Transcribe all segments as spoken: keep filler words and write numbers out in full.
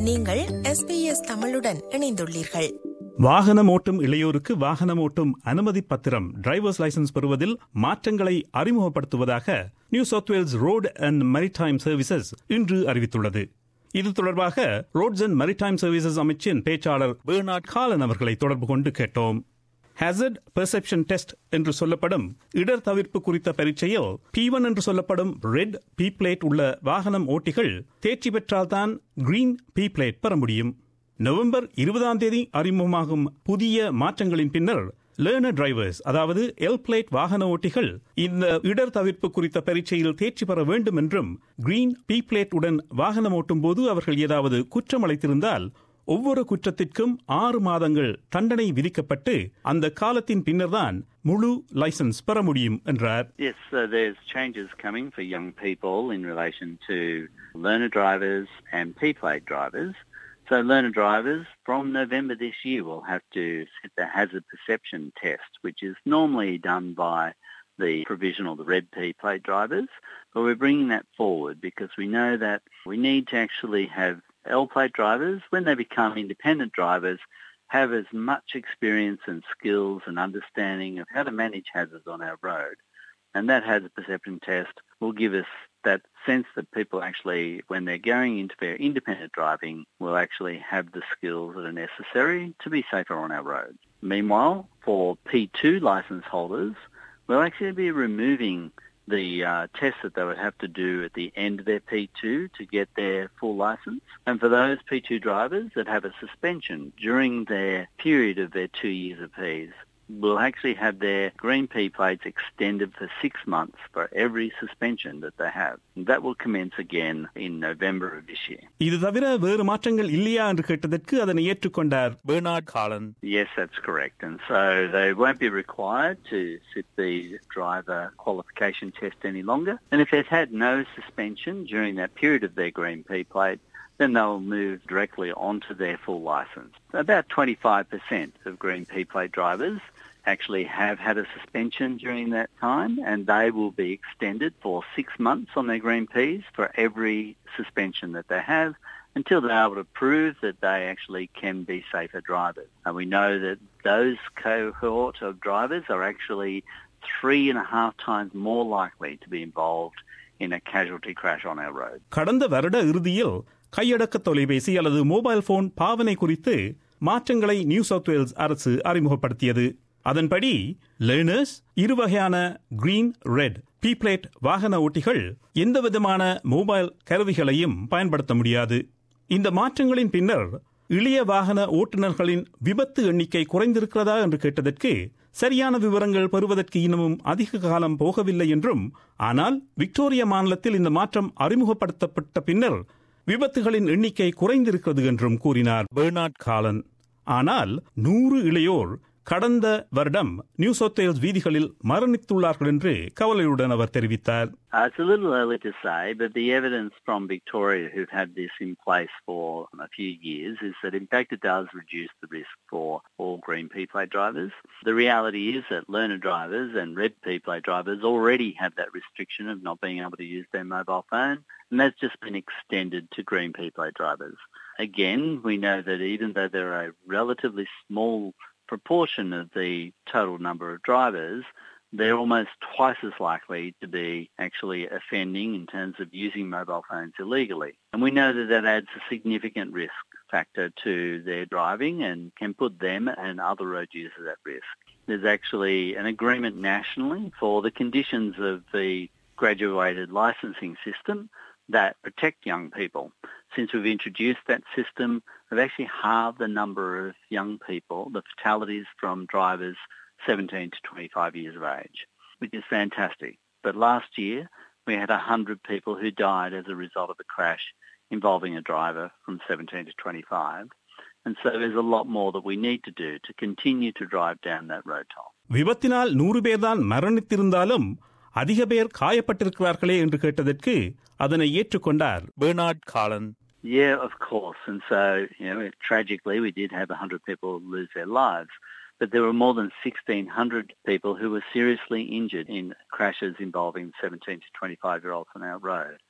நீங்கள் S B S தமிழுடன் இணைந்துள்ளீர்கள். வாகனம் ஓட்டும் இளையோருக்கு வாகனம் ஓட்டும் அனுமதி பத்திரம் டிரைவர்ஸ் லைசன்ஸ் பெறுவதில் மாற்றங்களை அறிமுகப்படுத்துவதாக New South Wales Road and Maritime Services இன்று அறிவித்துள்ளது. இது தொடர்பாக ரோட்ஸ் அண்ட் மெரிடைம் சர்வீசஸ் அமைச்சின் பேச்சாளர் பெர்னார்ட் காலன் அவர்களை தொடர்பு கொண்டு கேட்டோம். ஹாசர்ட் பெர்செப்ஷன் டெஸ்ட் என்று சொல்லப்படும் இடர் தவிர்ப்பு குறித்த பரீட்சையில் பி ஒன் என்று சொல்லப்படும் ரெட் பி பிளேட் உள்ள வாகனம் ஓட்டிகள் தேர்ச்சி பெற்றால்தான் கிரீன் பி பிளேட் பெற முடியும். நவம்பர் இருபதாம் தேதி அறிமுகமாகும் புதிய மாற்றங்களின் பின்னர் லேர்னர் டிரைவர்ஸ், அதாவது எல் பிளேட் வாகன ஓட்டிகள் இந்த இடர் தவிர்ப்பு குறித்த பரீட்சையில் தேர்ச்சி பெற வேண்டும் என்றும், கிரீன் பி பிளேட் உடன் வாகனம் ஓட்டும் போது அவர்கள் ஏதாவது குற்றம் அளித்திருந்தால் ஒவ்வொரு குற்றத்திற்கும் ஆறு மாதங்கள் தண்டனை விதிக்கப்பட்டு அந்த காலத்தின் பின்னர்தான் முழு லைசன்ஸ் பெற முடியும் என்றார். Yes, so there's changes coming for young people in relation to learner drivers and P-plate drivers. So learner drivers from November this year will have to sit the hazard perception test, which is normally done by the provisional, the red P-plate drivers. But we're bringing that forward because we know that we need to actually have L-plate drivers, when they become independent drivers, have as much experience and skills and understanding of how to manage hazards on our road. And that hazard perception test will give us that sense that people actually, when they're going into their independent driving, will actually have the skills that are necessary to be safer on our road. Meanwhile, for P two licence holders, we'll actually be removing the uh, test that they would have to do at the end of their P two to get their full licence. And for those P two drivers that have a suspension during their period of their two years of Ps, will actually have their green P plates extended for six months for every suspension that they have. And that will commence again in November of this year. இது தவிர வேறு மாற்றங்கள் இல்லையா என்று கேட்டதற்கு அதனை ஏற்றுக்கொண்டார் Bernard Callan. Yes, that's correct. And so they won't be required to sit the driver qualification test any longer. And if they've had no suspension during that period of their green P plate, then they'll move directly onto their full licence. About twenty-five percent of green P plate drivers actually have had a suspension during that time, and they will be extended for six months on their green Ps for every suspension that they have until they're able to prove that they actually can be safer drivers. And we know that those cohort of drivers are actually three and a half times more likely to be involved in a casualty crash on our road. கடந்த வருட இறுதியில் கையடக்க தொலைபேசி அல்லது mobile phone பாவனை குறித்து மாற்றங்களை new South Wales அரசு அறிமுகப்படுத்தியது. அதன்படி லேர்னர்ஸ் இருவகையான கிரீன் ரெட் பி பிளேட் வாகன ஓட்டிகள் எந்தவிதமான மொபைல் கருவிகளையும் பயன்படுத்த முடியாது. இந்த மாற்றங்களின் பின்னர் இளைய வாகன ஓட்டுநர்களின் விபத்து எண்ணிக்கை குறைந்திருக்கிறதா என்று கேட்டதற்கு சரியான விவரங்கள் பெறுவதற்கு இன்னமும் அதிக காலம் போகவில்லை என்றும், ஆனால் விக்டோரியா மாநிலத்தில் இந்த மாற்றம் அறிமுகப்படுத்தப்பட்ட பின்னர் விபத்துகளின் எண்ணிக்கை குறைந்திருக்கிறது என்றும் கூறினார் பெர்னார்ட் காலன். ஆனால் நூறு இளையோர் கடந்த வருடம் நியூ சவுத் வேல்ஸ் வீதிகளில் மரணித்துள்ளார்கள் என்று கவலையுடன் அவர் தெரிவித்தார். It's a little early to say, but the evidence from Victoria, who've had this in place for a few years, is that in fact it does reduce the risk for all green P plate drivers. The reality is that learner drivers and red P plate drivers already have that restriction of not being able to use their mobile phone, and that's just been extended to green P plate drivers. Again, we know that even though there are a relatively small proportion of the total number of drivers, they're almost twice as likely to be actually offending in terms of using mobile phones illegally. And we know that that adds a significant risk factor to their driving and can put them and other road users at risk. There's actually an agreement nationally for the conditions of the graduated licensing system that protect young people. Since we've introduced that system, we've actually halved the number of young people, the fatalities from drivers seventeen to twenty-five years of age, which is fantastic. But last year, we had one hundred people who died as a result of a crash involving a driver from seventeen to twenty-five. And so there's a lot more that we need to do to continue to drive down that road toll. விபத்தினால் நூறு பேர் தான் மரணித்திருந்தாலும் அதிக பேர் காயப்பட்டிருக்கிறார்களே என்று கேட்டதற்கு அதனை ஏற்றுக்கொண்டார் Bernard Callan. Yeah, of course. And so, you know, tragically, we did have one hundred people lose their lives. But there were more than sixteen hundred people who were seriously injured in crashes involving seventeen to twenty-five-year-olds on our road.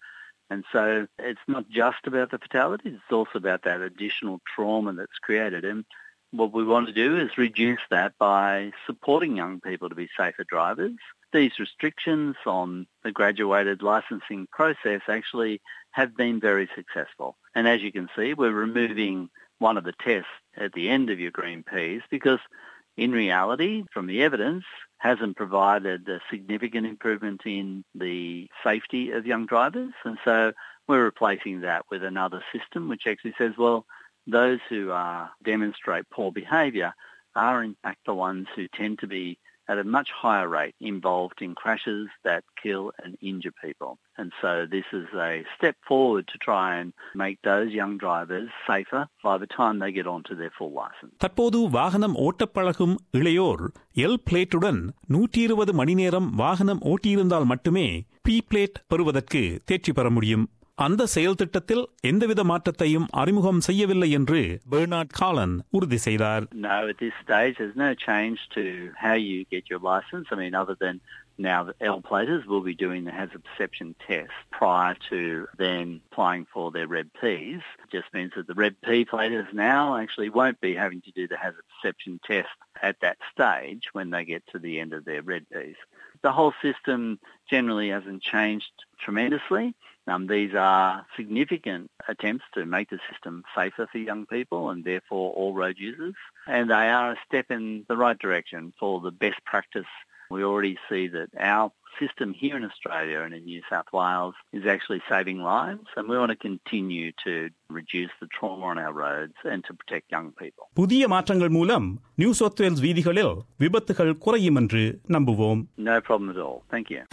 And so it's not just about the fatalities, it's also about that additional trauma that's created. And what we want to do is reduce that by supporting young people to be safer drivers. These restrictions on the graduated licensing process actually have been very successful. And as you can see, we're removing one of the tests at the end of your Green Ps because in reality, from the evidence, hasn't provided a significant improvement in the safety of young drivers. And so we're replacing that with another system which actually says, well, those who uh, demonstrate poor behaviour are in fact the ones who tend to be at a much higher rate involved in crashes that kill and injure people. And so this is a step forward to try and make those young drivers safer by the time they get onto their full license. தற்போது வாகனம் ஓட்டப்பழகும் இளையோர் L பிளேட்டுடன் நூற்றி இருபது மணி நேரம் வாகனம் ஓட்டியிருந்தால் மட்டுமே B plate பெறுவதற்கு தேர்ச்சி பெற முடியும். அந்த செயல் திட்டத்தில் எந்தவித மாற்றத்தையும் அறிமுகம் செய்யவில்லை என்று பெர்னார்ட் காலன் உறுதி செய்தார். No, at this stage there's no change to how you get your license. I mean, other than now the L-platers will be doing the hazard perception test prior to then applying for their R E B Ps. It just means that the R E B P platers now actually won't be having to do the hazard perception test at that stage when they get to the end of their R E B Ps. The whole system generally hasn't changed tremendously. Um, these are significant attempts to make the system safer for young people and therefore all road users. And they are a step in the right direction for the best practice. We already see that our system here in Australia and in New South Wales is actually saving lives, and we want to continue to reduce the trauma on our roads and to protect young people. புதிய மாற்றங்கள் மூலம் new South Wales வீதிகளில் விபத்துகள் குறையும் என்று நம்புவோம். No problem at all. Thank you.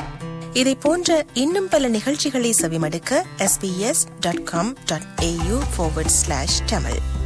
இதை போன்ற இன்னும் பல நிகழ்ச்சிகளை செவிமடுக்க S B S dot com dot A U forward slash Tamil